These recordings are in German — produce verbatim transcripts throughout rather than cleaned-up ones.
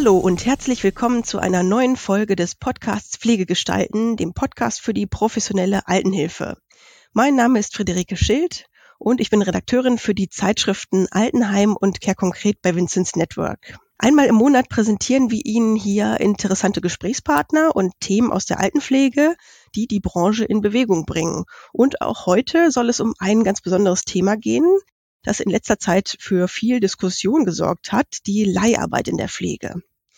Hallo und herzlich willkommen zu einer neuen Folge des Podcasts Pflegegestalten, dem Podcast für die professionelle Altenhilfe. Mein Name ist Friederike Schild und ich bin Redakteurin für die Zeitschriften Altenheim und Care Konkret bei Vincent's Network. Einmal im Monat präsentieren wir Ihnen hier interessante Gesprächspartner und Themen aus der Altenpflege, die die Branche in Bewegung bringen. Und auch heute soll es um ein ganz besonderes Thema gehen, das in letzter Zeit für viel Diskussion gesorgt hat, die Leiharbeit in der Pflege.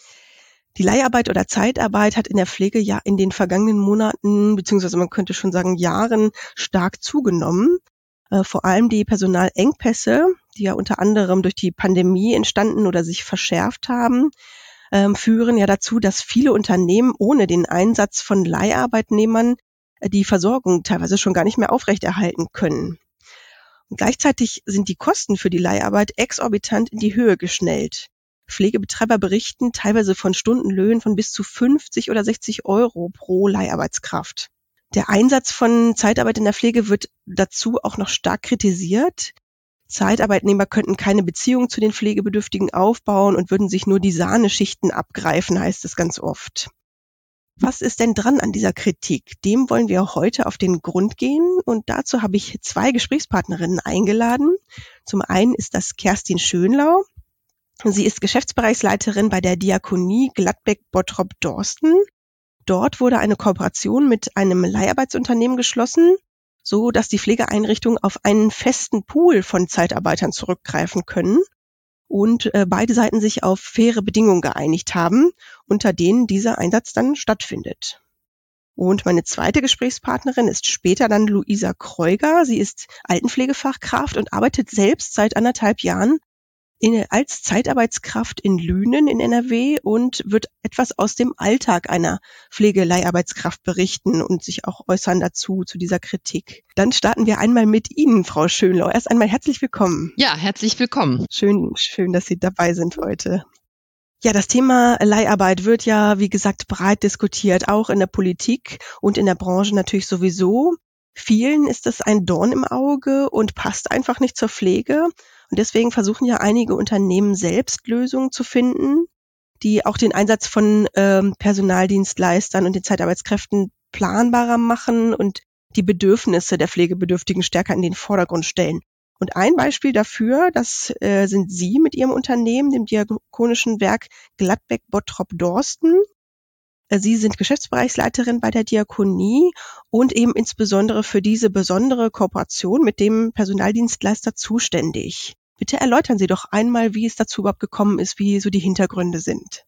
Die Leiharbeit oder Zeitarbeit hat in der Pflege ja in den vergangenen Monaten, beziehungsweise man könnte schon sagen Jahren, stark zugenommen. Äh, vor allem die Personalengpässe, die ja unter anderem durch die Pandemie entstanden oder sich verschärft haben, ähm, führen ja dazu, dass viele Unternehmen ohne den Einsatz von Leiharbeitnehmern äh, die Versorgung teilweise schon gar nicht mehr aufrechterhalten können. Und gleichzeitig sind die Kosten für die Leiharbeit exorbitant in die Höhe geschnellt. Pflegebetreiber berichten teilweise von Stundenlöhnen von bis zu fünfzig oder sechzig Euro pro Leiharbeitskraft. Der Einsatz von Zeitarbeit in der Pflege wird dazu auch noch stark kritisiert. Zeitarbeitnehmer könnten keine Beziehung zu den Pflegebedürftigen aufbauen und würden sich nur die Sahneschichten abgreifen, heißt es ganz oft. Was ist denn dran an dieser Kritik? Dem wollen wir heute auf den Grund gehen und dazu habe ich zwei Gesprächspartnerinnen eingeladen. Zum einen ist das Kerstin Schönlau. Sie ist Geschäftsbereichsleiterin bei der Diakonie Gladbeck-Bottrop-Dorsten. Dort wurde eine Kooperation mit einem Leiharbeitsunternehmen geschlossen, so dass die Pflegeeinrichtungen auf einen festen Pool von Zeitarbeitern zurückgreifen können und äh, beide Seiten sich auf faire Bedingungen geeinigt haben, unter denen dieser Einsatz dann stattfindet. Und meine zweite Gesprächspartnerin ist später dann Luisa Kreuger. Sie ist Altenpflegefachkraft und arbeitet selbst seit anderthalb Jahren in, als Zeitarbeitskraft in Lünen in N R W und wird etwas aus dem Alltag einer Pflegeleiharbeitskraft berichten und sich auch äußern dazu, zu dieser Kritik. Dann starten wir einmal mit Ihnen, Frau Schönlau. Erst einmal herzlich willkommen. Ja, herzlich willkommen. Schön, schön, dass Sie dabei sind heute. Ja, das Thema Leiharbeit wird ja, wie gesagt, breit diskutiert, auch in der Politik und in der Branche natürlich sowieso. Vielen ist es ein Dorn im Auge und passt einfach nicht zur Pflege. Und deswegen versuchen ja einige Unternehmen selbst Lösungen zu finden, die auch den Einsatz von ähm, Personaldienstleistern und den Zeitarbeitskräften planbarer machen und die Bedürfnisse der Pflegebedürftigen stärker in den Vordergrund stellen. Und ein Beispiel dafür, das äh, sind Sie mit Ihrem Unternehmen, dem Diakonischen Werk Gladbeck-Bottrop-Dorsten. Sie sind Geschäftsbereichsleiterin bei der Diakonie und eben insbesondere für diese besondere Kooperation mit dem Personaldienstleister zuständig. Bitte erläutern Sie doch einmal, wie es dazu überhaupt gekommen ist, wie so die Hintergründe sind.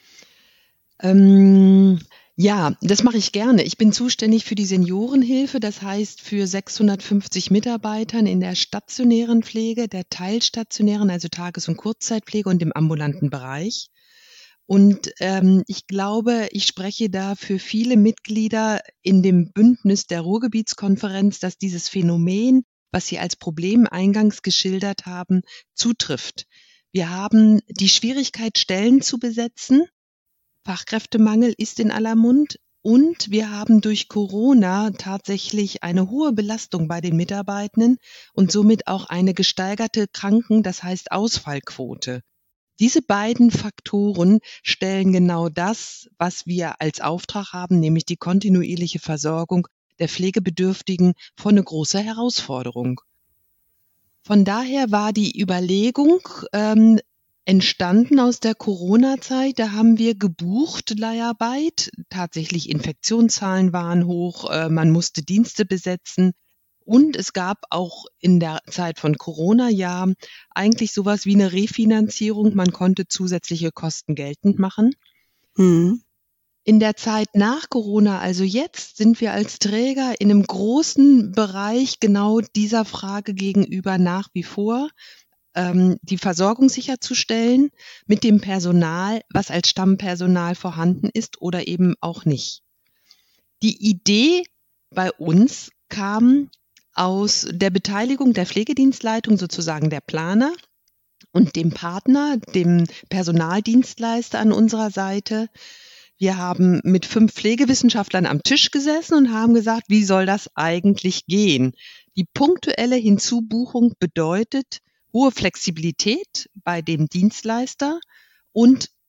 Ähm, ja, das mache ich gerne. Ich bin zuständig für die Seniorenhilfe, das heißt für sechshundertfünfzig Mitarbeitern in der stationären Pflege, der teilstationären, also Tages- und Kurzzeitpflege und im ambulanten Bereich. Und ähm, ich glaube, ich spreche da für viele Mitglieder in dem Bündnis der Ruhrgebietskonferenz, dass dieses Phänomen, was Sie als Problem eingangs geschildert haben, zutrifft. Wir haben die Schwierigkeit, Stellen zu besetzen. Fachkräftemangel ist in aller Mund. Und wir haben durch Corona tatsächlich eine hohe Belastung bei den Mitarbeitenden und somit auch eine gesteigerte Kranken-, das heißt Ausfallquote. Diese beiden Faktoren stellen genau das, was wir als Auftrag haben, nämlich die kontinuierliche Versorgung der Pflegebedürftigen, vor eine große Herausforderung. Von daher war die Überlegung ähm, entstanden aus der Corona-Zeit. Da haben wir gebucht Leiharbeit. Tatsächlich Infektionszahlen waren hoch, äh, man musste Dienste besetzen. Und es gab auch in der Zeit von Corona ja eigentlich sowas wie eine Refinanzierung. Man konnte zusätzliche Kosten geltend machen. Hm. In der Zeit nach Corona, also jetzt, sind wir als Träger in einem großen Bereich genau dieser Frage gegenüber nach wie vor, ähm, die Versorgung sicherzustellen mit dem Personal, was als Stammpersonal vorhanden ist oder eben auch nicht. Die Idee bei uns kam aus der Beteiligung der Pflegedienstleitung, sozusagen der Planer, und dem Partner, dem Personaldienstleister an unserer Seite. Wir haben mit fünf Pflegewissenschaftlern am Tisch gesessen und haben gesagt, wie soll das eigentlich gehen? Die punktuelle Hinzubuchung bedeutet hohe Flexibilität bei dem Dienstleister und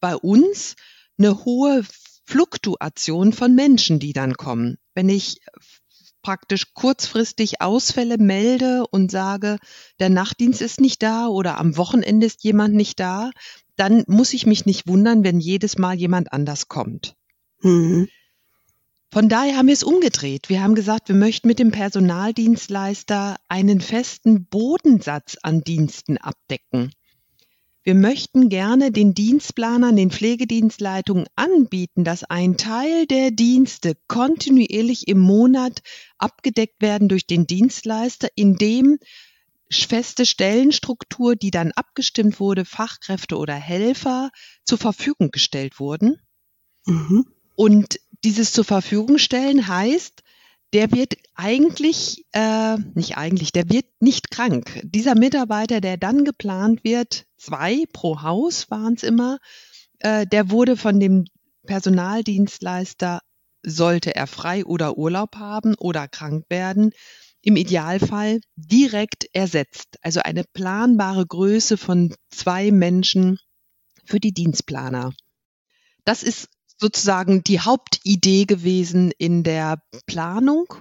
bei uns eine hohe Fluktuation von Menschen, die dann kommen. Wenn ich praktisch kurzfristig Ausfälle melde und sage, der Nachtdienst ist nicht da oder am Wochenende ist jemand nicht da, dann muss ich mich nicht wundern, wenn jedes Mal jemand anders kommt. Mhm. Von daher haben wir es umgedreht. Wir haben gesagt, wir möchten mit dem Personaldienstleister einen festen Bodensatz an Diensten abdecken. Wir möchten gerne den Dienstplanern, den Pflegedienstleitungen anbieten, dass ein Teil der Dienste kontinuierlich im Monat abgedeckt werden durch den Dienstleister, indem feste Stellenstruktur, die dann abgestimmt wurde, Fachkräfte oder Helfer zur Verfügung gestellt wurden. Mhm. Und dieses zur Verfügung stellen heißt, der wird eigentlich, äh, nicht eigentlich, der wird nicht krank. Dieser Mitarbeiter, der dann geplant wird, zwei pro Haus waren es immer, äh, der wurde von dem Personaldienstleister, sollte er frei oder Urlaub haben oder krank werden, im Idealfall direkt ersetzt. Also eine planbare Größe von zwei Menschen für die Dienstplaner. Das ist sozusagen die Hauptidee gewesen in der Planung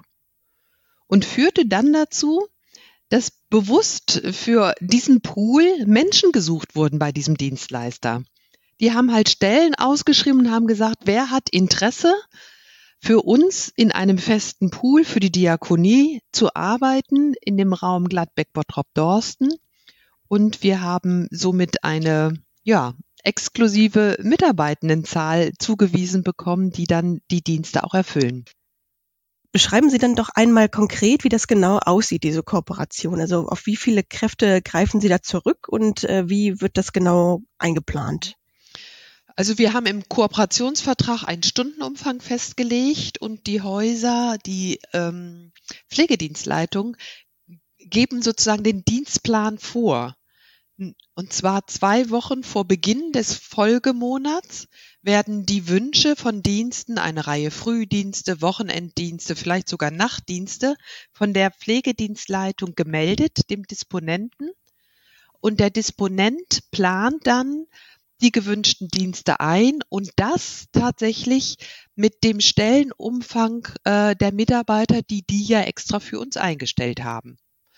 und führte dann dazu, dass bewusst für diesen Pool Menschen gesucht wurden bei diesem Dienstleister. Die haben halt Stellen ausgeschrieben und haben gesagt, wer hat Interesse, für uns in einem festen Pool für die Diakonie zu arbeiten, in dem Raum Gladbeck-Bottrop-Dorsten. Und wir haben somit eine, ja, exklusive Mitarbeitendenzahl zugewiesen bekommen, die dann die Dienste auch erfüllen. Beschreiben Sie dann doch einmal konkret, wie das genau aussieht, diese Kooperation. Also auf wie viele Kräfte greifen Sie da zurück und äh, wie wird das genau eingeplant? Also wir haben im Kooperationsvertrag einen Stundenumfang festgelegt und die Häuser, die ähm, Pflegedienstleitung geben sozusagen den Dienstplan vor. Und zwar zwei Wochen vor Beginn des Folgemonats werden die Wünsche von Diensten, eine Reihe Frühdienste, Wochenenddienste, vielleicht sogar Nachtdienste, von der Pflegedienstleitung gemeldet, dem Disponenten. Und der Disponent plant dann die gewünschten Dienste ein und das tatsächlich mit dem Stellenumfang äh, der Mitarbeiter, die die ja extra für uns eingestellt haben.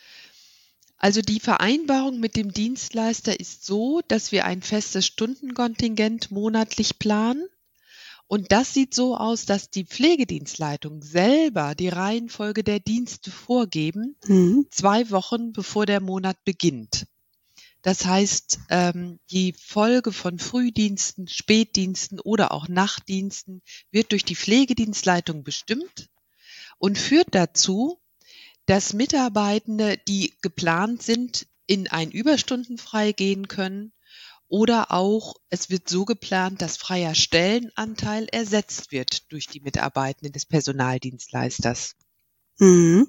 Also die Vereinbarung mit dem Dienstleister ist so, dass wir ein festes Stundenkontingent monatlich planen. Und das sieht so aus, dass die Pflegedienstleitung selber die Reihenfolge der Dienste vorgeben, Mhm. zwei Wochen bevor der Monat beginnt. Das heißt, ähm, die Folge von Frühdiensten, Spätdiensten oder auch Nachtdiensten wird durch die Pflegedienstleitung bestimmt und führt dazu, dass Mitarbeitende, die geplant sind, in ein Überstundenfrei gehen können oder auch, es wird so geplant, dass freier Stellenanteil ersetzt wird durch die Mitarbeitenden des Personaldienstleisters. Mhm.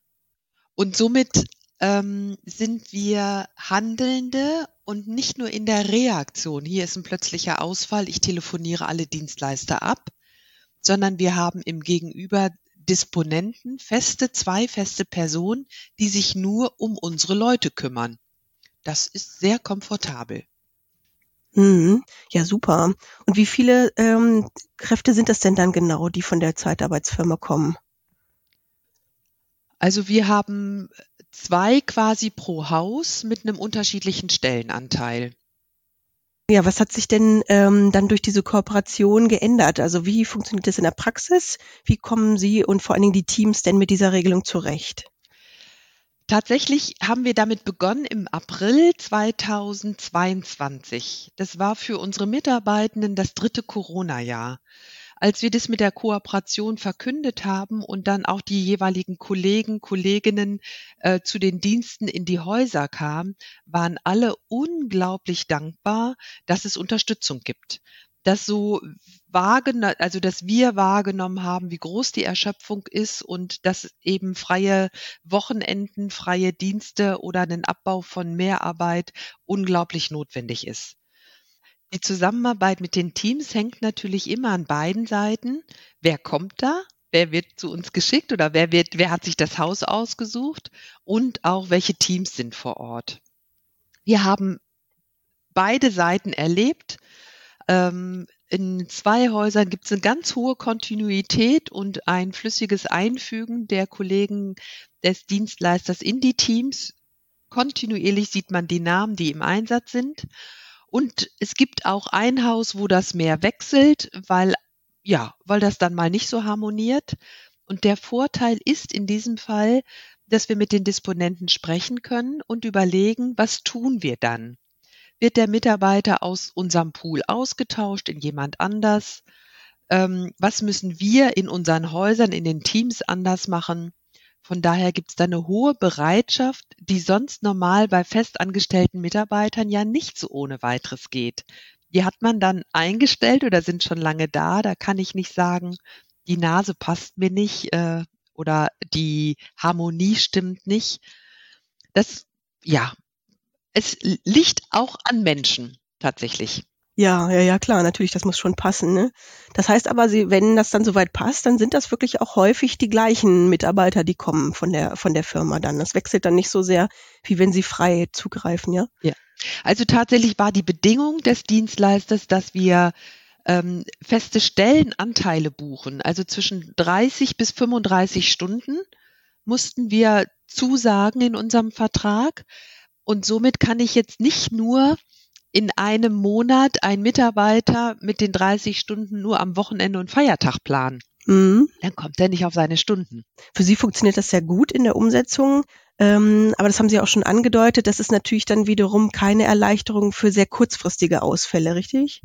Und somit ähm, sind wir Handelnde und nicht nur in der Reaktion, hier ist ein plötzlicher Ausfall, ich telefoniere alle Dienstleister ab, sondern wir haben im Gegenüber Disponenten, feste, zwei feste Personen, die sich nur um unsere Leute kümmern. Das ist sehr komfortabel. Mhm. Ja, super. Und wie viele ähm, Kräfte sind das denn dann genau, die von der Zeitarbeitsfirma kommen? Also wir haben zwei quasi pro Haus mit einem unterschiedlichen Stellenanteil. Ja, was hat sich denn ähm, dann durch diese Kooperation geändert? Also wie funktioniert das in der Praxis? Wie kommen Sie und vor allen Dingen die Teams denn mit dieser Regelung zurecht? Tatsächlich haben wir damit begonnen im April zweitausendzweiundzwanzig. Das war für unsere Mitarbeitenden das dritte Corona-Jahr. Als wir das mit der Kooperation verkündet haben und dann auch die jeweiligen Kollegen, Kolleginnen äh, zu den Diensten in die Häuser kamen, waren alle unglaublich dankbar, dass es Unterstützung gibt. Dass so wahrgenommen, also dass wir wahrgenommen haben, wie groß die Erschöpfung ist und dass eben freie Wochenenden, freie Dienste oder einen Abbau von Mehrarbeit unglaublich notwendig ist. Die Zusammenarbeit mit den Teams hängt natürlich immer an beiden Seiten. Wer kommt da? Wer wird zu uns geschickt oder wer wird, wer hat sich das Haus ausgesucht? Und auch welche Teams sind vor Ort? Wir haben beide Seiten erlebt. Ähm, in zwei Häusern gibt es eine ganz hohe Kontinuität und ein flüssiges Einfügen der Kollegen des Dienstleisters in die Teams. Kontinuierlich sieht man die Namen, die im Einsatz sind. Und es gibt auch ein Haus, wo das mehr wechselt, weil, ja, weil das dann mal nicht so harmoniert. Und der Vorteil ist in diesem Fall, dass wir mit den Disponenten sprechen können und überlegen, was tun wir dann? Wird der Mitarbeiter aus unserem Pool ausgetauscht in jemand anders? Ähm, was müssen wir in unseren Häusern, in den Teams anders machen? Von daher gibt es da eine hohe Bereitschaft, die sonst normal bei festangestellten Mitarbeitern ja nicht so ohne weiteres geht. Die hat man dann eingestellt oder sind schon lange da. Da kann ich nicht sagen, die Nase passt mir nicht äh, oder die Harmonie stimmt nicht. Das, ja, es liegt auch an Menschen tatsächlich. Ja, ja, ja, klar, natürlich, das muss schon passen, ne? Das heißt aber, Sie, wenn das dann soweit passt, dann sind das wirklich auch häufig die gleichen Mitarbeiter, die kommen von der, von der Firma dann. Das wechselt dann nicht so sehr, wie wenn Sie frei zugreifen, ja? Ja, also tatsächlich war die Bedingung des Dienstleisters, dass wir ähm, feste Stellenanteile buchen. Also zwischen dreißig bis fünfunddreißig Stunden mussten wir zusagen in unserem Vertrag. Und somit kann ich jetzt nicht nur in einem Monat einen Mitarbeiter mit den dreißig Stunden nur am Wochenende und Feiertag planen. Mhm. Dann kommt er nicht auf seine Stunden. Für Sie funktioniert das sehr gut in der Umsetzung. Ähm, aber das haben Sie auch schon angedeutet. Das ist natürlich dann wiederum keine Erleichterung für sehr kurzfristige Ausfälle, richtig?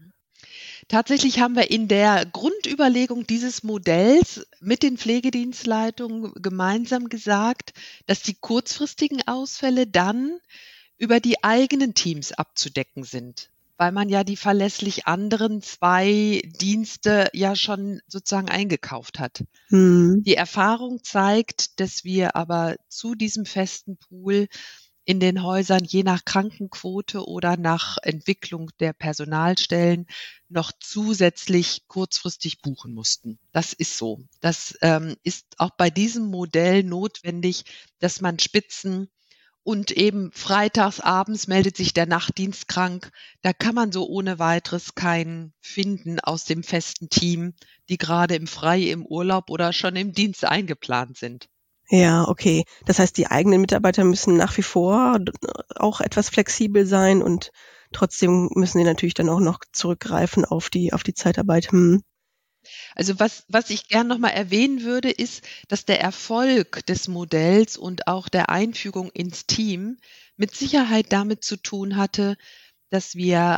Tatsächlich haben wir in der Grundüberlegung dieses Modells mit den Pflegedienstleitungen gemeinsam gesagt, dass die kurzfristigen Ausfälle dann über die eigenen Teams abzudecken sind, weil man ja die verlässlich anderen zwei Dienste ja schon sozusagen eingekauft hat. Hm. Die Erfahrung zeigt, dass wir aber zu diesem festen Pool in den Häusern je nach Krankenquote oder nach Entwicklung der Personalstellen noch zusätzlich kurzfristig buchen mussten. Das ist so. Das ähm, ist auch bei diesem Modell notwendig, dass man Spitzen und eben freitags abends meldet sich der Nachtdienst krank. Da kann man so ohne weiteres keinen finden aus dem festen Team, die gerade im Frei, im Urlaub oder schon im Dienst eingeplant sind. Ja, okay. Das heißt, die eigenen Mitarbeiter müssen nach wie vor auch etwas flexibel sein und trotzdem müssen sie natürlich dann auch noch zurückgreifen auf die, auf die Zeitarbeit. Hm. Also was, was ich gern nochmal erwähnen würde, ist, dass der Erfolg des Modells und auch der Einfügung ins Team mit Sicherheit damit zu tun hatte, dass wir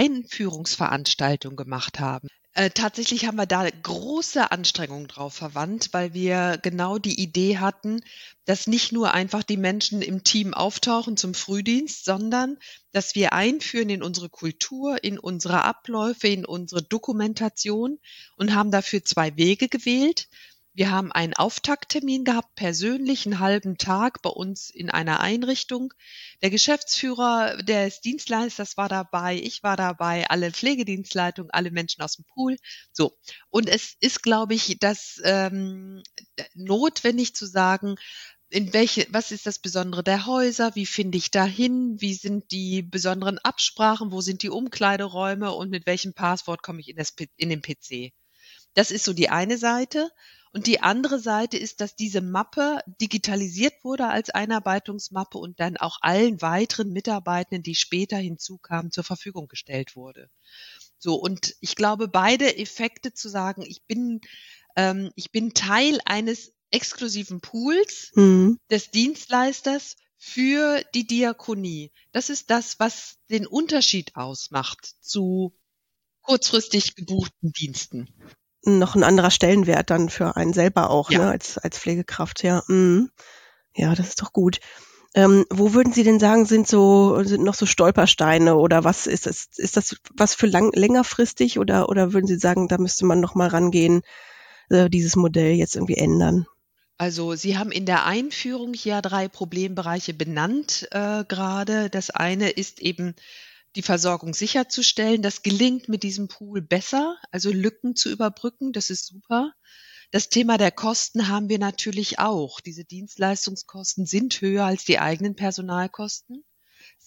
Einführungsveranstaltungen gemacht haben. Äh, tatsächlich haben wir da große Anstrengungen drauf verwandt, weil wir genau die Idee hatten, dass nicht nur einfach die Menschen im Team auftauchen zum Frühdienst, sondern dass wir einführen in unsere Kultur, in unsere Abläufe, in unsere Dokumentation und haben dafür zwei Wege gewählt. Wir haben einen Auftakttermin gehabt, persönlich einen halben Tag bei uns in einer Einrichtung. Der Geschäftsführer des Dienstleisters war dabei, ich war dabei, alle Pflegedienstleitungen, alle Menschen aus dem Pool. So. Und es ist, glaube ich, das ähm, notwendig zu sagen, in welche, was ist das Besondere der Häuser? Wie finde ich da hin? Wie sind die besonderen Absprachen? Wo sind die Umkleideräume? Und mit welchem Passwort komme ich in, das, in den P C? Das ist so die eine Seite. Und die andere Seite ist, dass diese Mappe digitalisiert wurde als Einarbeitungsmappe und dann auch allen weiteren Mitarbeitenden, die später hinzukamen, zur Verfügung gestellt wurde. So, und ich glaube, beide Effekte zu sagen, ich bin, ähm, ich bin Teil eines exklusiven Pools Mhm. des Dienstleisters für die Diakonie. Das ist das, was den Unterschied ausmacht zu kurzfristig gebuchten Diensten. Noch ein anderer Stellenwert dann für einen selber auch, Ja. ne, als, als Pflegekraft, ja. Mhm. Ja, das ist doch gut. Ähm, wo würden Sie denn sagen, sind so, sind noch so Stolpersteine oder was ist das, ist das was für lang, längerfristig oder, oder würden Sie sagen, da müsste man noch mal rangehen, äh, dieses Modell jetzt irgendwie ändern? Also Sie haben in der Einführung ja drei Problembereiche benannt äh, gerade. Das eine ist eben die Versorgung sicherzustellen. Das gelingt mit diesem Pool besser, also Lücken zu überbrücken. Das ist super. Das Thema der Kosten haben wir natürlich auch. Diese Dienstleistungskosten sind höher als die eigenen Personalkosten.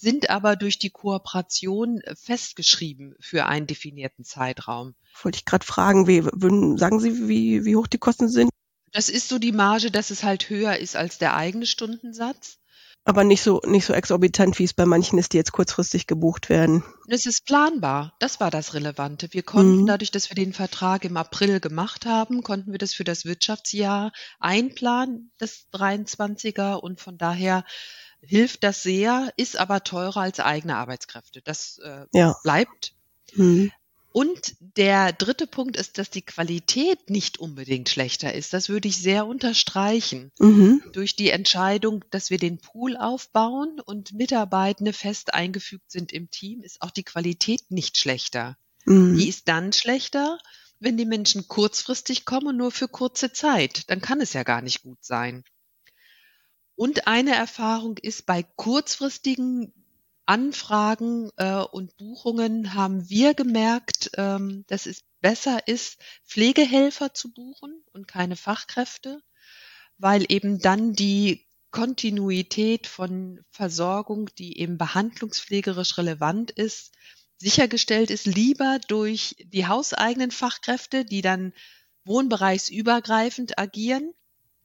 sind aber durch die Kooperation festgeschrieben für einen definierten Zeitraum. Wollte ich gerade fragen, wie, würden, sagen Sie, wie, wie hoch die Kosten sind? Das ist so die Marge, dass es halt höher ist als der eigene Stundensatz. Aber nicht so, nicht so exorbitant, wie es bei manchen ist, die jetzt kurzfristig gebucht werden. Es ist planbar. Das war das Relevante. Wir konnten, Mhm. dadurch, dass wir den Vertrag im April gemacht haben, konnten wir das für das Wirtschaftsjahr einplanen, das dreiundzwanziger. Und von daher hilft das sehr, ist aber teurer als eigene Arbeitskräfte. Das äh, Ja. bleibt. Mhm. Und der dritte Punkt ist, dass die Qualität nicht unbedingt schlechter ist. Das würde ich sehr unterstreichen. Mhm. Durch die Entscheidung, dass wir den Pool aufbauen und Mitarbeitende fest eingefügt sind im Team, ist auch die Qualität nicht schlechter. Mhm. Die ist dann schlechter, wenn die Menschen kurzfristig kommen und nur für kurze Zeit. Dann kann es ja gar nicht gut sein. Und eine Erfahrung ist, bei kurzfristigen Anfragen äh, und Buchungen haben wir gemerkt, ähm, dass es besser ist, Pflegehelfer zu buchen und keine Fachkräfte, weil eben dann die Kontinuität von Versorgung, die eben behandlungspflegerisch relevant ist, sichergestellt ist, lieber durch die hauseigenen Fachkräfte, die dann wohnbereichsübergreifend agieren.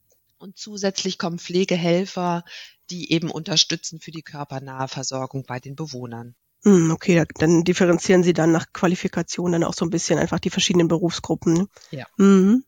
Und zusätzlich kommen Pflegehelfer, die eben unterstützen für die körpernahe Versorgung bei den Bewohnern. Mhm, okay, da- dann differenzieren Sie dann nach Qualifikation dann auch so ein bisschen einfach die verschiedenen Berufsgruppen. Ne? Ja. Mhm.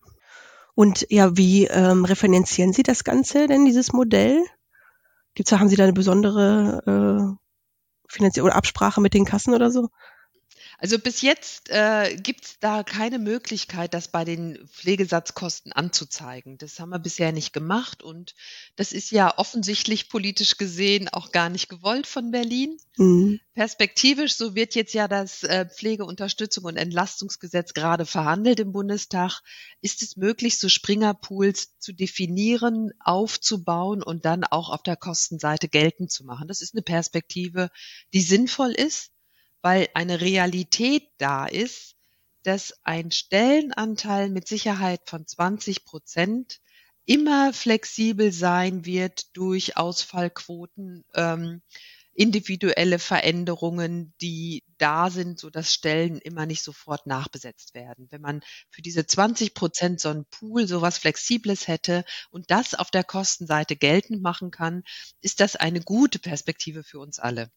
Und ja, wie ähm, referenzieren Sie das Ganze denn, dieses Modell? Gibt's da, haben Sie da eine besondere äh, Finanzielle oder Absprache mit den Kassen oder so? Also bis jetzt äh, gibt es da keine Möglichkeit, das bei den Pflegesatzkosten anzuzeigen. Das haben wir bisher nicht gemacht und das ist ja offensichtlich politisch gesehen auch gar nicht gewollt von Berlin. Mhm. Perspektivisch, so wird jetzt ja das äh, Pflegeunterstützung und Entlastungsgesetz gerade verhandelt im Bundestag, ist es möglich, so Springer-Pools zu definieren, aufzubauen und dann auch auf der Kostenseite geltend zu machen. Das ist eine Perspektive, die sinnvoll ist, weil eine Realität da ist, dass ein Stellenanteil mit Sicherheit von zwanzig Prozent immer flexibel sein wird durch Ausfallquoten, ähm, individuelle Veränderungen, die da sind, sodass Stellen immer nicht sofort nachbesetzt werden. Wenn man für diese zwanzig Prozent so einen Pool, sowas Flexibles hätte und das auf der Kostenseite geltend machen kann, ist das eine gute Perspektive für uns alle.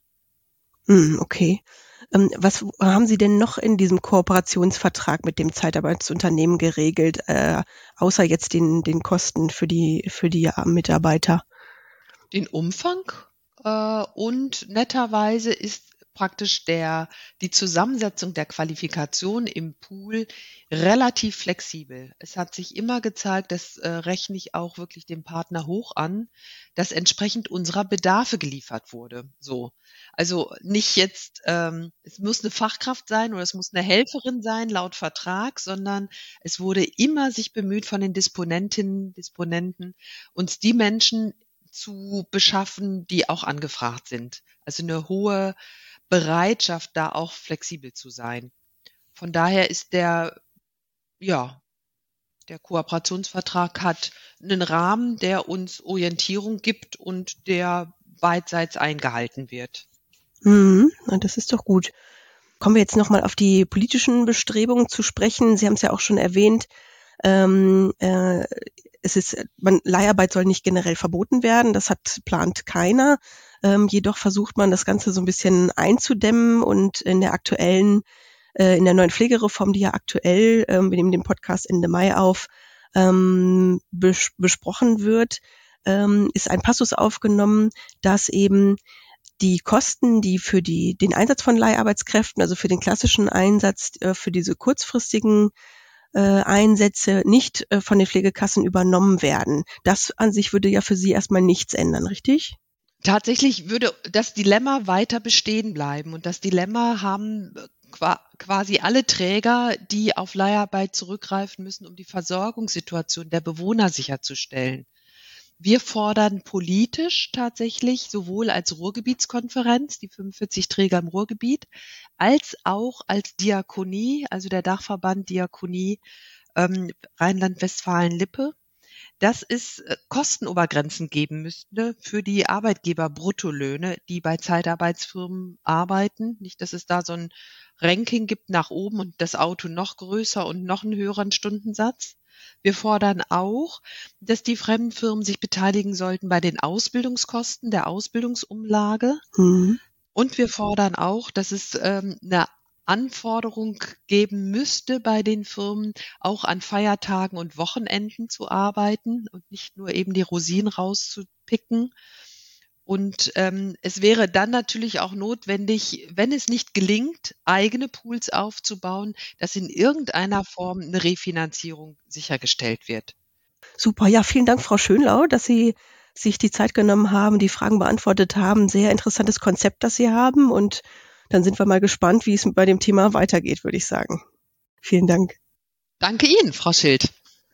Mhm, okay. Ähm, was haben Sie denn noch in diesem Kooperationsvertrag mit dem Zeitarbeitsunternehmen geregelt, äh, außer jetzt den, den Kosten für die, für die äh, Mitarbeiter? Den Umfang äh, und netterweise ist praktisch der die Zusammensetzung der Qualifikation im Pool relativ flexibel. Es hat sich immer gezeigt, das äh, rechne ich auch wirklich dem Partner hoch an, dass entsprechend unserer Bedarfe geliefert wurde. So. Also nicht jetzt, ähm, es muss eine Fachkraft sein oder es muss eine Helferin sein laut Vertrag, sondern es wurde immer sich bemüht von den Disponentinnen, Disponenten, uns die Menschen zu beschaffen, die auch angefragt sind. Also eine hohe Bereitschaft, da auch flexibel zu sein. Von daher ist der, ja, der Kooperationsvertrag hat einen Rahmen, der uns Orientierung gibt und der beidseits eingehalten wird. Mhm, na, das ist doch gut. Kommen wir jetzt nochmal auf die politischen Bestrebungen zu sprechen. Sie haben es ja auch schon erwähnt. Ähm, äh, es ist, man, Leiharbeit soll nicht generell verboten werden. Das hat, plant keiner. Ähm, jedoch versucht man, das Ganze so ein bisschen einzudämmen und in der aktuellen, äh, in der neuen Pflegereform, die ja aktuell, ähm, wir nehmen den Podcast Ende Mai auf, ähm, bes besprochen wird, ähm, ist ein Passus aufgenommen, dass eben die Kosten, die für die, den Einsatz von Leiharbeitskräften, also für den klassischen Einsatz, äh, für diese kurzfristigen äh, Einsätze nicht äh, von den Pflegekassen übernommen werden. Das an sich würde ja für Sie erstmal nichts ändern, richtig? Tatsächlich würde das Dilemma weiter bestehen bleiben und das Dilemma haben qua- quasi alle Träger, die auf Leiharbeit zurückgreifen müssen, um die Versorgungssituation der Bewohner sicherzustellen. Wir fordern politisch tatsächlich sowohl als Ruhrgebietskonferenz, die fünfundvierzig Träger im Ruhrgebiet, als auch als Diakonie, also der Dachverband Diakonie ähm, Rheinland-Westfalen-Lippe, dass es äh, Kostenobergrenzen geben müsste für die Arbeitgeber-Bruttolöhne, die bei Zeitarbeitsfirmen arbeiten. Nicht, dass es da so ein Ranking gibt nach oben und das Auto noch größer und noch einen höheren Stundensatz. Wir fordern auch, dass die Fremdenfirmen sich beteiligen sollten bei den Ausbildungskosten, der Ausbildungsumlage. Mhm. Und wir fordern auch, dass es ähm, eine Anforderung geben müsste bei den Firmen, auch an Feiertagen und Wochenenden zu arbeiten und nicht nur eben die Rosinen rauszupicken. Und ähm, es wäre dann natürlich auch notwendig, wenn es nicht gelingt, eigene Pools aufzubauen, dass in irgendeiner Form eine Refinanzierung sichergestellt wird. Super, ja, vielen Dank, Frau Schönlau, dass Sie sich die Zeit genommen haben, die Fragen beantwortet haben. Sehr interessantes Konzept, das Sie haben. Und dann sind wir mal gespannt, wie es bei dem Thema weitergeht, würde ich sagen. Vielen Dank. Danke Ihnen, Frau Schild.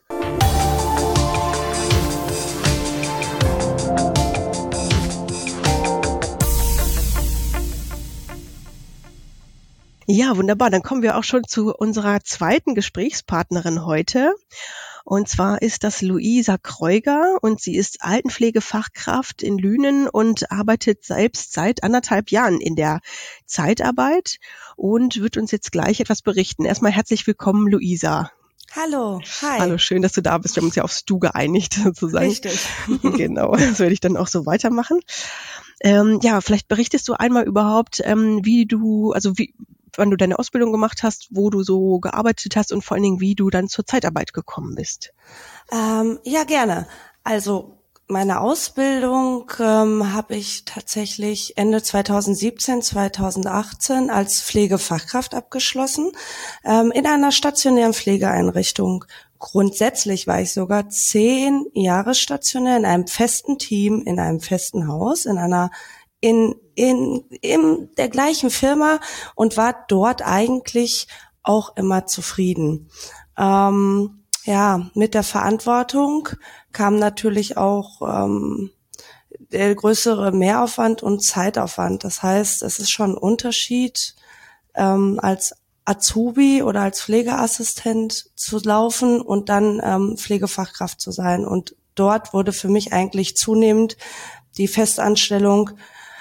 Ja, wunderbar. Dann kommen wir auch schon zu unserer zweiten Gesprächspartnerin heute. Und zwar ist das Luisa Kreuger und sie ist Altenpflegefachkraft in Lünen und arbeitet selbst seit anderthalb Jahren in der Zeitarbeit und wird uns jetzt gleich etwas berichten. Erstmal herzlich willkommen, Luisa. Hallo, hi. Hallo, schön, dass du da bist. Wir haben uns ja aufs Du geeinigt, sozusagen. Richtig. Genau, das werde ich dann auch so weitermachen. Ähm, ja, vielleicht berichtest du einmal überhaupt, ähm, wie du, also wie, wann du deine Ausbildung gemacht hast, wo du so gearbeitet hast und vor allen Dingen, wie du dann zur Zeitarbeit gekommen bist. Ähm, ja, gerne. Also meine Ausbildung ähm, habe ich tatsächlich Ende zweitausendsiebzehn, zweitausendachtzehn als Pflegefachkraft abgeschlossen, ähm, in einer stationären Pflegeeinrichtung. Grundsätzlich war ich sogar zehn Jahre stationär in einem festen Team, in einem festen Haus, in einer in in in der gleichen Firma und war dort eigentlich auch immer zufrieden. Ähm, ja, mit der Verantwortung kam natürlich auch ähm, der größere Mehraufwand und Zeitaufwand. Das heißt, es ist schon ein Unterschied, ähm, als Azubi oder als Pflegeassistent zu laufen und dann ähm, Pflegefachkraft zu sein. Und dort wurde für mich eigentlich zunehmend die Festanstellung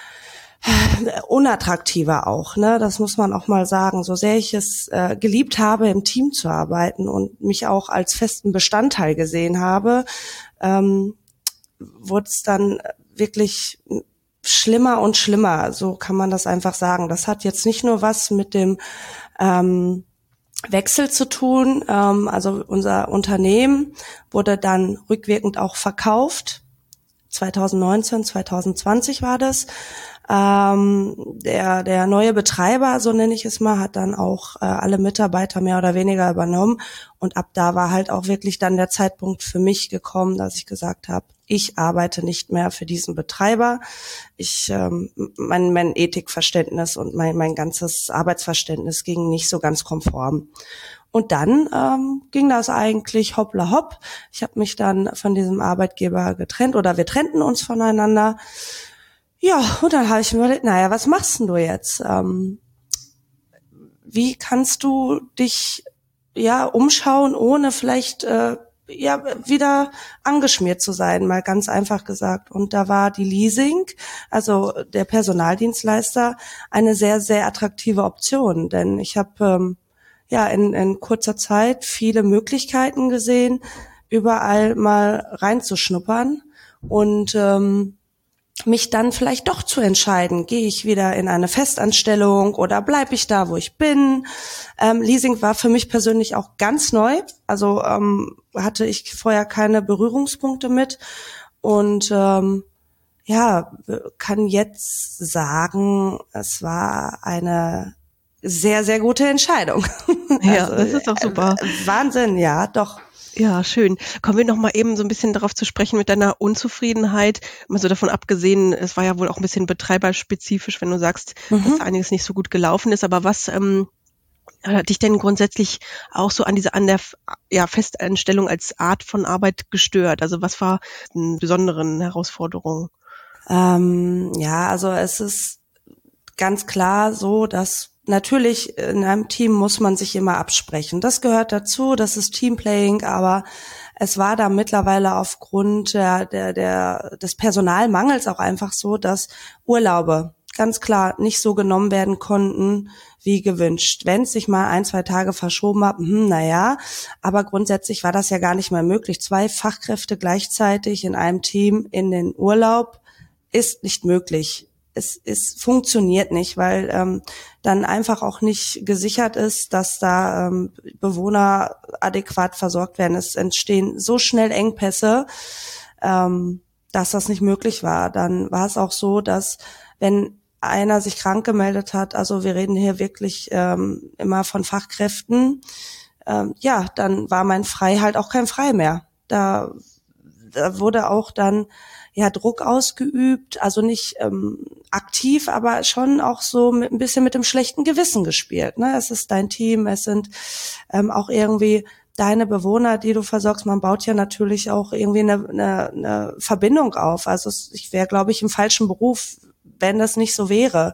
unattraktiver auch, ne? Das muss man auch mal sagen. So sehr ich es äh, geliebt habe, im Team zu arbeiten und mich auch als festen Bestandteil gesehen habe, ähm, wurde es dann wirklich schlimmer und schlimmer. So kann man das einfach sagen. Das hat jetzt nicht nur was mit dem ähm, Wechsel zu tun. Ähm, also unser Unternehmen wurde dann rückwirkend auch verkauft. zweitausendneunzehn, zweitausendzwanzig war das. Ähm, der der neue Betreiber, so nenne ich es mal, hat dann auch äh, alle Mitarbeiter mehr oder weniger übernommen und ab da war halt auch wirklich dann der Zeitpunkt für mich gekommen, dass ich gesagt habe, ich arbeite nicht mehr für diesen Betreiber. Ich ähm, mein mein Ethikverständnis und mein mein ganzes Arbeitsverständnis ging nicht so ganz konform. Und dann ähm, ging das eigentlich hoppla hopp. Ich habe mich dann von diesem Arbeitgeber getrennt oder wir trennten uns voneinander. Ja, und dann habe ich mir überlegt, naja, was machst denn du jetzt? Ähm, wie kannst du dich ja umschauen, ohne vielleicht äh, ja wieder angeschmiert zu sein, mal ganz einfach gesagt. Und da war die Leasing, also der Personaldienstleister, eine sehr, sehr attraktive Option, denn ich habe ähm, ja in, in kurzer Zeit viele Möglichkeiten gesehen, überall mal reinzuschnuppern und ähm, mich dann vielleicht doch zu entscheiden, gehe ich wieder in eine Festanstellung oder bleibe ich da, wo ich bin. Ähm, Leasing war für mich persönlich auch ganz neu, also ähm, hatte ich vorher keine Berührungspunkte mit und ähm, ja, kann jetzt sagen, es war eine sehr, sehr gute Entscheidung. Ja, also, das ist doch super. Äh, Wahnsinn, ja, doch. Ja, schön. Kommen wir noch mal eben so ein bisschen darauf zu sprechen mit deiner Unzufriedenheit. Mal so davon abgesehen, es war ja wohl auch ein bisschen betreiberspezifisch, wenn du sagst, Mhm. dass da einiges nicht so gut gelaufen ist. Aber was ähm, hat dich denn grundsätzlich auch so an diese an der ja, Festanstellung als Art von Arbeit gestört? Also was war eine besonderen Herausforderung? Ähm, ja, also es ist ganz klar so, dass natürlich in einem Team muss man sich immer absprechen. Das gehört dazu, das ist Teamplaying, aber es war da mittlerweile aufgrund der, der, der, des Personalmangels auch einfach so, dass Urlaube ganz klar nicht so genommen werden konnten wie gewünscht. Wenn es sich mal ein, zwei Tage verschoben hat, hm, naja, aber grundsätzlich war das ja gar nicht mehr möglich. Zwei Fachkräfte gleichzeitig in einem Team in den Urlaub ist nicht möglich. Es, es funktioniert nicht, weil ähm, dann einfach auch nicht gesichert ist, dass da ähm, Bewohner adäquat versorgt werden. Es entstehen so schnell Engpässe, ähm, dass das nicht möglich war. Dann war es auch so, dass wenn einer sich krank gemeldet hat, also wir reden hier wirklich ähm, immer von Fachkräften, ähm, ja, dann war mein Frei halt auch kein Frei mehr. Da, da wurde auch dann ja Druck ausgeübt, also nicht ähm, aktiv, aber schon auch so mit, ein bisschen mit dem schlechten Gewissen gespielt. Ne? Es ist dein Team, es sind ähm, auch irgendwie deine Bewohner, die du versorgst. Man baut ja natürlich auch irgendwie eine, eine, eine Verbindung auf. Also ich wäre, glaube ich, im falschen Beruf, wenn das nicht so wäre.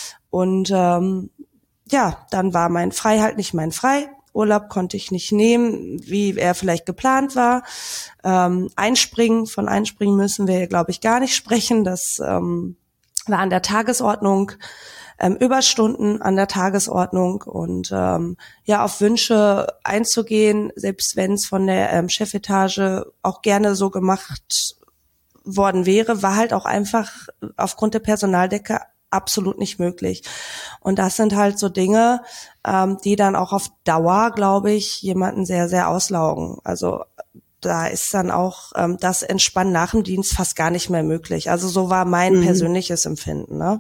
Und ähm, ja, dann war mein Frei halt nicht mein Frei. Urlaub konnte ich nicht nehmen, wie er vielleicht geplant war. Ähm, einspringen, von einspringen müssen wir, glaube ich, gar nicht sprechen. Das ähm, war an der Tagesordnung, ähm, Überstunden an der Tagesordnung und ähm, ja, auf Wünsche einzugehen, selbst wenn es von der ähm, Chefetage auch gerne so gemacht worden wäre, war halt auch einfach aufgrund der Personaldecke absolut nicht möglich. Und das sind halt so Dinge, ähm, die dann auch auf Dauer, glaube ich, jemanden sehr, sehr auslaugen. Also da ist dann auch ähm, das Entspannen nach dem Dienst fast gar nicht mehr möglich. Also so war mein mhm. persönliches Empfinden, ne?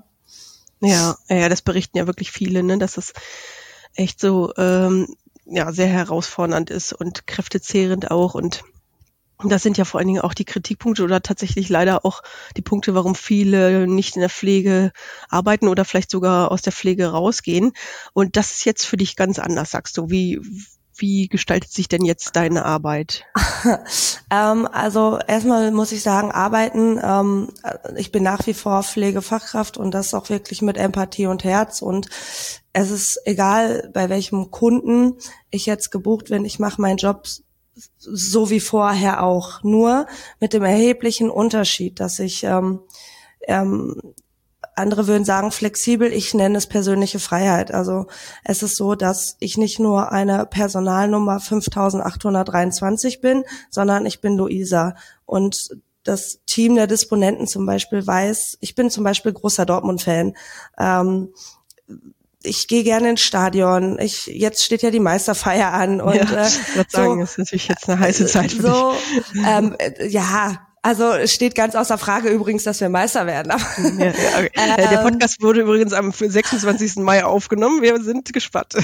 Ja, ja, das berichten ja wirklich viele, ne, dass es echt so ähm, ja sehr herausfordernd ist und kräftezehrend auch. Und das sind ja vor allen Dingen auch die Kritikpunkte oder tatsächlich leider auch die Punkte, warum viele nicht in der Pflege arbeiten oder vielleicht sogar aus der Pflege rausgehen. Und das ist jetzt für dich ganz anders, sagst du. Wie wie gestaltet sich denn jetzt deine Arbeit? ähm, also erstmal muss ich sagen, arbeiten, ähm, ich bin nach wie vor Pflegefachkraft und das auch wirklich mit Empathie und Herz. Und es ist egal, bei welchem Kunden ich jetzt gebucht bin, ich mache meinen Job so wie vorher auch, nur mit dem erheblichen Unterschied, dass ich, ähm, ähm, andere würden sagen flexibel, ich nenne es persönliche Freiheit. Also es ist so, dass ich nicht nur eine Personalnummer fünftausendachthundertdreiundzwanzig bin, sondern ich bin Luisa. Und das Team der Disponenten zum Beispiel weiß, ich bin zum Beispiel großer Dortmund-Fan, ähm, ich gehe gerne ins Stadion. Ich jetzt steht ja die Meisterfeier an und ja, äh, ich würde sagen, das ist natürlich jetzt eine heiße Zeit für so, dich. Ähm, ja, also es steht ganz außer Frage übrigens, dass wir Meister werden. Ja, ja, okay. ähm, Der Podcast wurde übrigens am sechsundzwanzigsten Mai aufgenommen. Wir sind gespannt.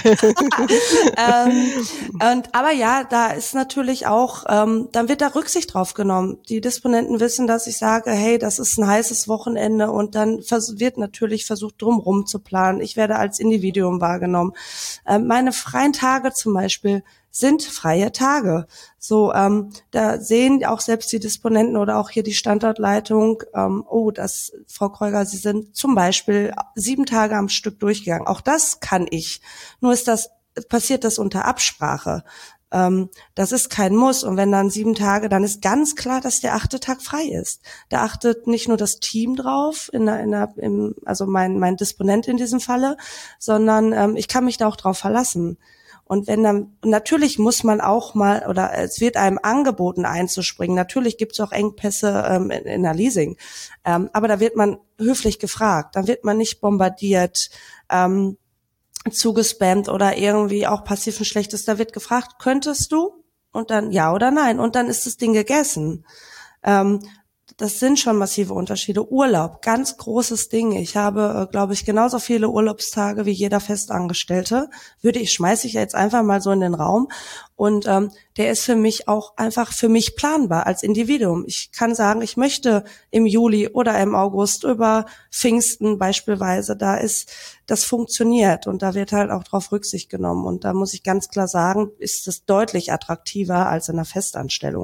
ähm, und aber ja, da ist natürlich auch, ähm, dann wird da Rücksicht drauf genommen. Die Disponenten wissen, dass ich sage, hey, das ist ein heißes Wochenende und dann vers- wird natürlich versucht, drumherum zu planen. Ich werde als Individuum wahrgenommen. Ähm, meine freien Tage zum Beispiel sind freie Tage. So, ähm, da sehen auch selbst die Disponenten oder auch hier die Standortleitung, ähm, oh, das, Frau Kreuger, Sie sind zum Beispiel sieben Tage am Stück durchgegangen. Auch das kann ich. Nur ist das, passiert das unter Absprache. Ähm, das ist kein Muss. Und wenn dann sieben Tage, dann ist ganz klar, dass der achte Tag frei ist. Da achtet nicht nur das Team drauf, in der, in der, im, also mein, mein Disponent in diesem Falle, sondern ähm, ich kann mich da auch drauf verlassen. Und wenn dann, natürlich muss man auch mal, oder es wird einem angeboten einzuspringen. Natürlich gibt es auch Engpässe ähm, in, in der Leasing. Ähm, aber da wird man höflich gefragt. Da wird man nicht bombardiert, ähm, zugespammt oder irgendwie auch passiv ein schlechtes. Da wird gefragt, könntest du? Und dann ja oder nein. Und dann ist das Ding gegessen. Ähm, Das sind schon massive Unterschiede. Urlaub, ganz großes Ding. Ich habe, glaube ich, genauso viele Urlaubstage wie jeder Festangestellte. Würde ich, schmeiße ich jetzt einfach mal so in den Raum. Und ähm, der ist für mich auch einfach für mich planbar als Individuum. Ich kann sagen, ich möchte im Juli oder im August über Pfingsten beispielsweise, da ist, das funktioniert und da wird halt auch drauf Rücksicht genommen. Und da muss ich ganz klar sagen, ist es deutlich attraktiver als in einer Festanstellung.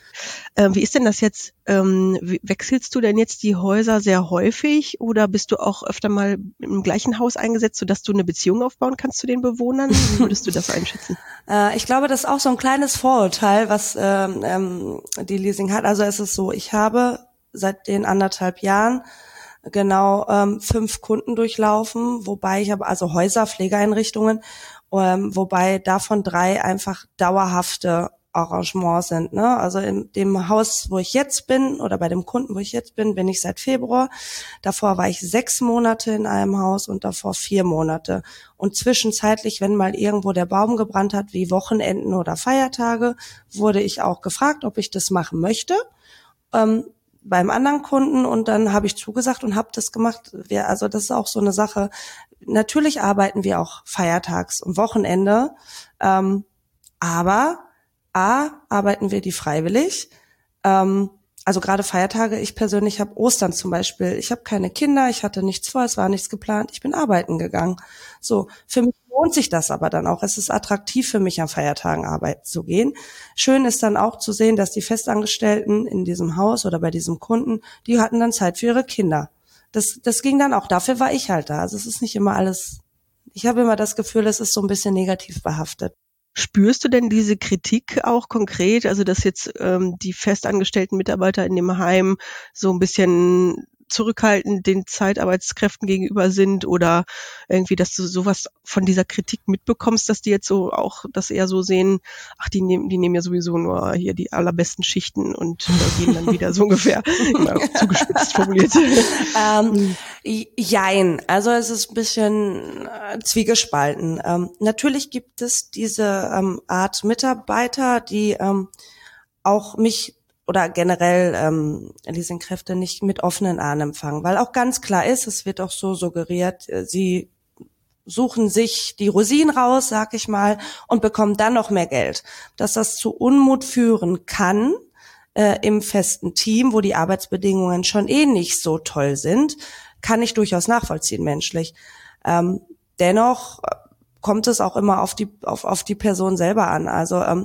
Äh, wie ist denn das jetzt? Ähm, wie, wechselst du denn jetzt die Häuser sehr häufig oder bist du auch öfter mal im gleichen Haus eingesetzt, sodass du eine Beziehung aufbauen kannst zu den Bewohnern? Wie würdest du das einschätzen? äh, ich glaube, das ist auch so ein kleines Vorurteil, was ähm, ähm, die Leasing hat. Also es ist so, ich habe seit den anderthalb Jahren genau ähm, fünf Kunden durchlaufen, wobei ich habe also Häuser, Pflegeeinrichtungen, ähm, wobei davon drei einfach dauerhafte Arrangements sind. Ne? Also in dem Haus, wo ich jetzt bin, oder bei dem Kunden, wo ich jetzt bin, bin ich seit Februar. Davor war ich sechs Monate in einem Haus und davor vier Monate. Und zwischenzeitlich, wenn mal irgendwo der Baum gebrannt hat, wie Wochenenden oder Feiertage, wurde ich auch gefragt, ob ich das machen möchte. Ähm, beim anderen Kunden, und dann habe ich zugesagt und habe das gemacht. Wir, also das ist auch so eine Sache. Natürlich arbeiten wir auch feiertags und Wochenende, ähm, aber A, arbeiten wir die freiwillig. Ähm, also gerade Feiertage, ich persönlich habe Ostern zum Beispiel. Ich habe keine Kinder, ich hatte nichts vor, es war nichts geplant, ich bin arbeiten gegangen. So, für mich lohnt sich das aber dann auch. Es ist attraktiv für mich, an Feiertagen arbeiten zu gehen. Schön ist dann auch zu sehen, dass die Festangestellten in diesem Haus oder bei diesem Kunden, die hatten dann Zeit für ihre Kinder. Das, das ging dann auch. Dafür war ich halt da. Also es ist nicht immer alles, ich habe immer das Gefühl, es ist so ein bisschen negativ behaftet. Spürst du denn diese Kritik auch konkret, also dass jetzt ähm, die festangestellten Mitarbeiter in dem Heim so ein bisschen zurückhaltend den Zeitarbeitskräften gegenüber sind oder irgendwie, dass du sowas von dieser Kritik mitbekommst, dass die jetzt so auch das eher so sehen, ach, die nehmen, die nehmen ja sowieso nur hier die allerbesten Schichten und äh, gehen dann wieder so ungefähr, immer zugespitzt formuliert. Ähm, jein, also es ist ein bisschen äh, zwiegespalten. Ähm, natürlich gibt es diese ähm, Art Mitarbeiter, die ähm, auch mich oder generell ähm, Leasingkräfte nicht mit offenen Armen empfangen, weil auch ganz klar ist, es wird auch so suggeriert, äh, sie suchen sich die Rosinen raus, sag ich mal, und bekommen dann noch mehr Geld. Dass das zu Unmut führen kann äh, im festen Team, wo die Arbeitsbedingungen schon eh nicht so toll sind, kann ich durchaus nachvollziehen menschlich. Ähm, dennoch kommt es auch immer auf die auf auf die Person selber an. Also ähm,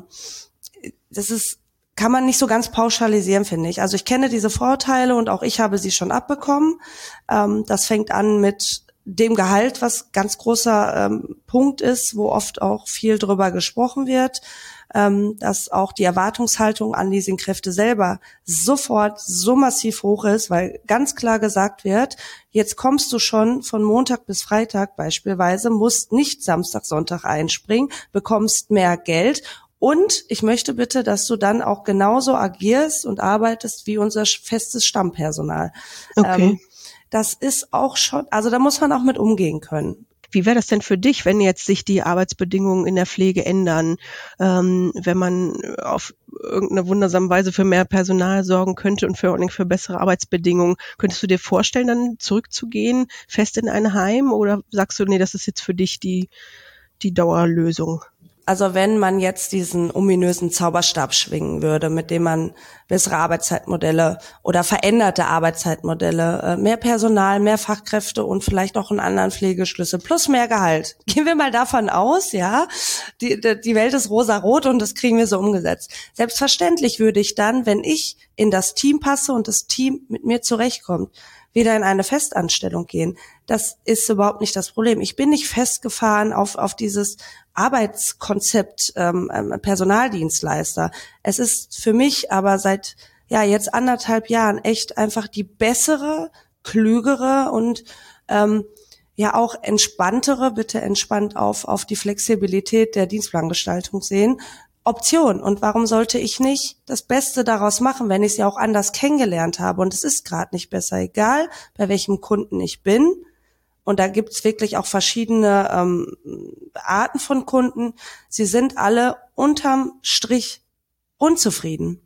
das ist kann man nicht so ganz pauschalisieren, finde ich. Also ich kenne diese Vorurteile und auch ich habe sie schon abbekommen. Ähm, das fängt an mit dem Gehalt, was ganz großer ähm, Punkt ist, wo oft auch viel drüber gesprochen wird, ähm, dass auch die Erwartungshaltung an Leasingkräfte selber sofort so massiv hoch ist, weil ganz klar gesagt wird, jetzt kommst du schon von Montag bis Freitag beispielsweise, musst nicht Samstag, Sonntag einspringen, bekommst mehr Geld. Und ich möchte bitte, dass du dann auch genauso agierst und arbeitest wie unser festes Stammpersonal. Okay. Ähm, das ist auch schon, also da muss man auch mit umgehen können. Wie wäre das denn für dich, wenn jetzt sich die Arbeitsbedingungen in der Pflege ändern, ähm, wenn man auf irgendeine wundersame Weise für mehr Personal sorgen könnte und vor allem für bessere Arbeitsbedingungen? Könntest du dir vorstellen, dann zurückzugehen, fest in ein Heim, oder sagst du, nee, das ist jetzt für dich die, die Dauerlösung? Also wenn man jetzt diesen ominösen Zauberstab schwingen würde, mit dem man bessere Arbeitszeitmodelle oder veränderte Arbeitszeitmodelle, mehr Personal, mehr Fachkräfte und vielleicht auch einen anderen Pflegeschlüssel plus mehr Gehalt. Gehen wir mal davon aus, ja, die, die Welt ist rosarot und das kriegen wir so umgesetzt. Selbstverständlich würde ich dann, wenn ich in das Team passe und das Team mit mir zurechtkommt, wieder in eine Festanstellung gehen. Das ist überhaupt nicht das Problem. Ich bin nicht festgefahren auf auf dieses Arbeitskonzept ähm, Personaldienstleister. Es ist für mich aber seit ja jetzt anderthalb Jahren echt einfach die bessere, klügere und ähm, ja auch entspanntere, bitte entspannt auf auf die Flexibilität der Dienstplangestaltung sehen, Option. Und warum sollte ich nicht das Beste daraus machen, wenn ich es ja auch anders kennengelernt habe? Und es ist gerade nicht besser, egal bei welchem Kunden ich bin. Und da gibt's wirklich auch verschiedene ähm, Arten von Kunden. Sie sind alle unterm Strich unzufrieden.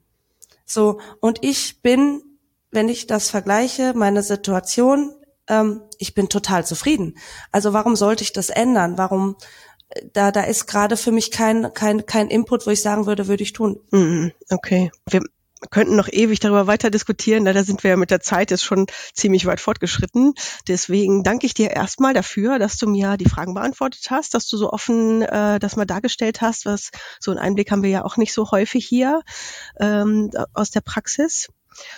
So, und ich bin, wenn ich das vergleiche, meine Situation, ähm, ich bin total zufrieden. Also warum sollte ich das ändern? Warum Da, da ist gerade für mich kein, kein, kein Input, wo ich sagen würde, würde ich tun. Okay. Wir könnten noch ewig darüber weiter diskutieren. Leider sind wir ja mit der Zeit jetzt schon ziemlich weit fortgeschritten. Deswegen danke ich dir erstmal dafür, dass du mir die Fragen beantwortet hast, dass du so offen äh, das mal dargestellt hast. Was so einen Einblick haben wir ja auch nicht so häufig hier ähm, aus der Praxis.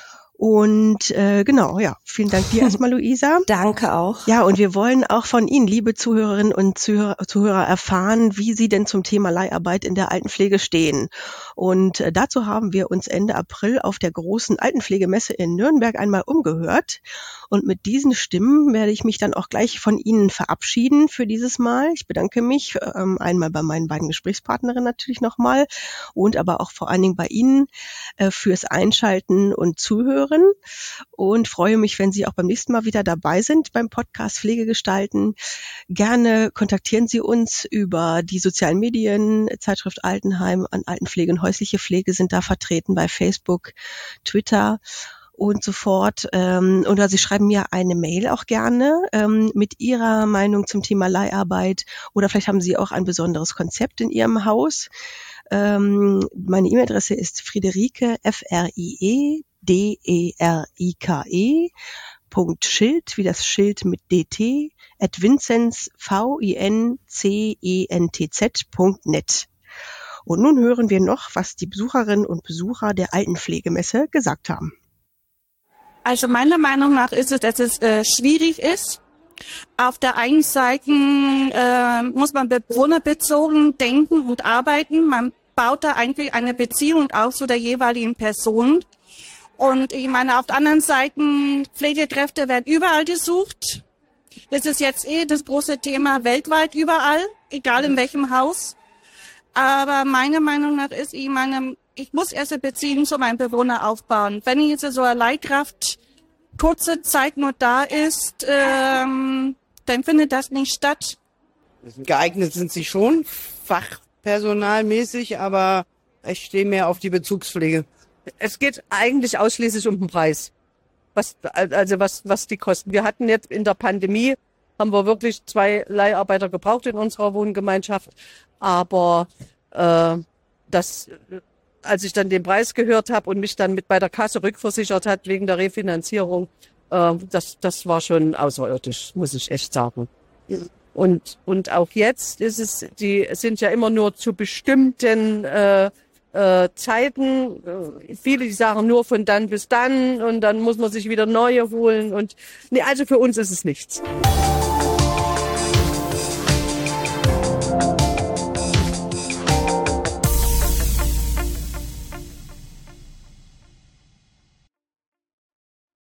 Und äh, genau, ja, vielen Dank dir erstmal, Luisa. Danke auch. Ja, und wir wollen auch von Ihnen, liebe Zuhörerinnen und Zuhörer, Zuhörer, erfahren, wie Sie denn zum Thema Leiharbeit in der Altenpflege stehen. Und äh, dazu haben wir uns Ende April auf der großen Altenpflegemesse in Nürnberg einmal umgehört. Und mit diesen Stimmen werde ich mich dann auch gleich von Ihnen verabschieden für dieses Mal. Ich bedanke mich ähm, einmal bei meinen beiden Gesprächspartnerinnen natürlich nochmal und aber auch vor allen Dingen bei Ihnen äh, fürs Einschalten und Zuhören. Und freue mich, wenn Sie auch beim nächsten Mal wieder dabei sind beim Podcast Pflege gestalten. Gerne kontaktieren Sie uns über die sozialen Medien, Zeitschrift Altenheim, an Altenpflege und häusliche Pflege sind da vertreten bei Facebook, Twitter und so fort. Ähm, oder Sie schreiben mir eine Mail auch gerne ähm, mit Ihrer Meinung zum Thema Leiharbeit oder vielleicht haben Sie auch ein besonderes Konzept in Ihrem Haus. Ähm, meine E-Mail-Adresse ist Friederike, F R I E D E R I K E Punkt Schild, wie das Schild mit D T, at vinzenz, V I N C E N T Z Punkt net. Und nun hören wir noch, was die Besucherinnen und Besucher der Altenpflegemesse gesagt haben. Also meiner Meinung nach ist es, dass es äh, schwierig ist. Auf der einen Seite äh, muss man bewohnerbezogen denken und arbeiten. Man baut da eigentlich eine Beziehung auf zu der jeweiligen Person. Und ich meine, auf der anderen Seite, Pflegekräfte werden überall gesucht. Das ist jetzt eh das große Thema weltweit überall, egal in welchem Haus. Aber meiner Meinung nach ist, ich meine, ich muss erst eine Beziehung zu meinem Bewohner aufbauen. Wenn jetzt so eine Leihkraft kurze Zeit nur da ist, ähm, dann findet das nicht statt. Geeignet sind sie schon, fachpersonalmäßig, aber ich stehe mehr auf die Bezugspflege. Es geht eigentlich ausschließlich um den Preis, was, also was, was die kosten. Wir hatten jetzt in der Pandemie, haben wir wirklich zwei Leiharbeiter gebraucht in unserer Wohngemeinschaft, aber äh, das, als ich dann den Preis gehört habe und mich dann mit bei der Kasse rückversichert hat wegen der Refinanzierung, äh, das, das war schon außerirdisch, muss ich echt sagen. Und und auch jetzt ist es, die sind ja immer nur zu bestimmten äh, Äh, Zeiten, äh, viele die sagen nur von dann bis dann und dann muss man sich wieder neue holen und nee, also für uns ist es nichts.